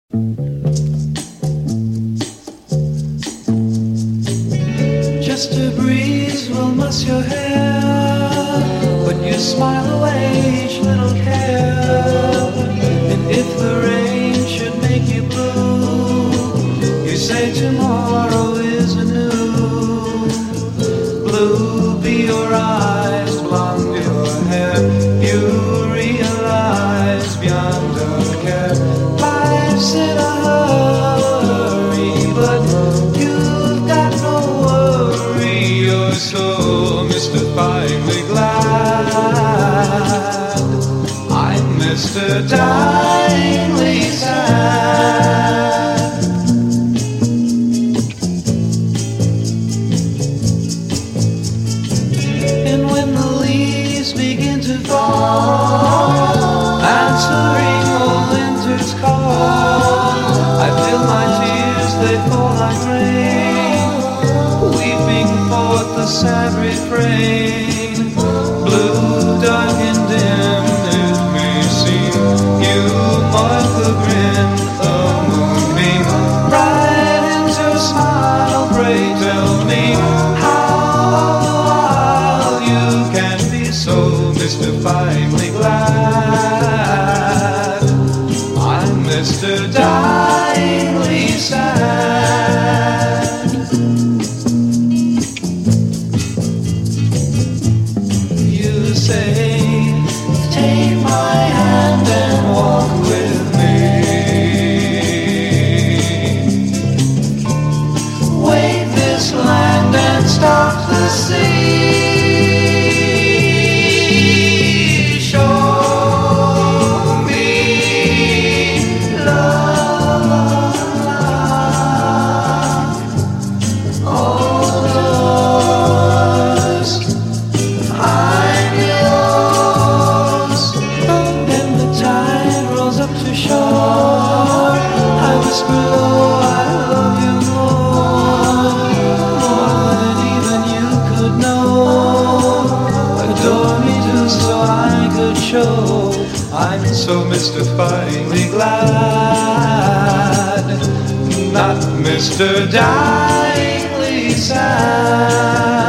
Just a breeze will muss your hair, but you smile away each little care. And if the rain should make you blue, you say tomorrow is anew. Blue be your eyes, blonde your hair. You realize beyond a care, life's in a hurry, but you've got no worry. You're so mystifyingly glad. I'm Mr. Dyingly sad. And when the leaves begin to fall, answering old winter's call, I feel my tears, they fall like rain, weeping forth the sad refrain. Blue, dark and dim, it may seem, you mark the grin, the moonbeam, right into a smile. Pray tell me how you can be so mystifyingly glad. I'm Mr. Dyingly sad. You say, take my hand and walk with me. Wave this land and stop the sea. Show me love. Hold us, I'm yours. And the tide rolls up to shore. I whisper low, I love you more than even you could know. Adore me too, so I could show I'm so mystifyingly glad, not Mr. Dyingly sad.